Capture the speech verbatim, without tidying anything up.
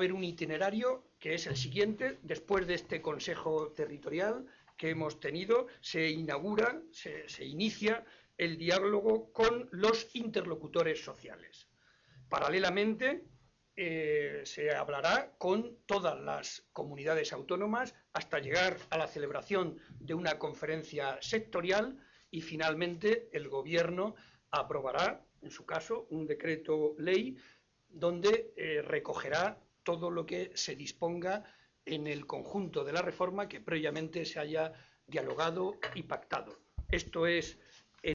haber un itinerario que es el siguiente. Después de este Consejo Territorial que hemos tenido, se inaugura, se, se inicia el diálogo con los interlocutores sociales. Paralelamente, eh, se hablará con todas las comunidades autónomas hasta llegar a la celebración de una conferencia sectorial y finalmente el Gobierno aprobará, en su caso, un decreto ley donde eh, recogerá todo lo que se disponga en el conjunto de la reforma que previamente se haya dialogado y pactado. Esto es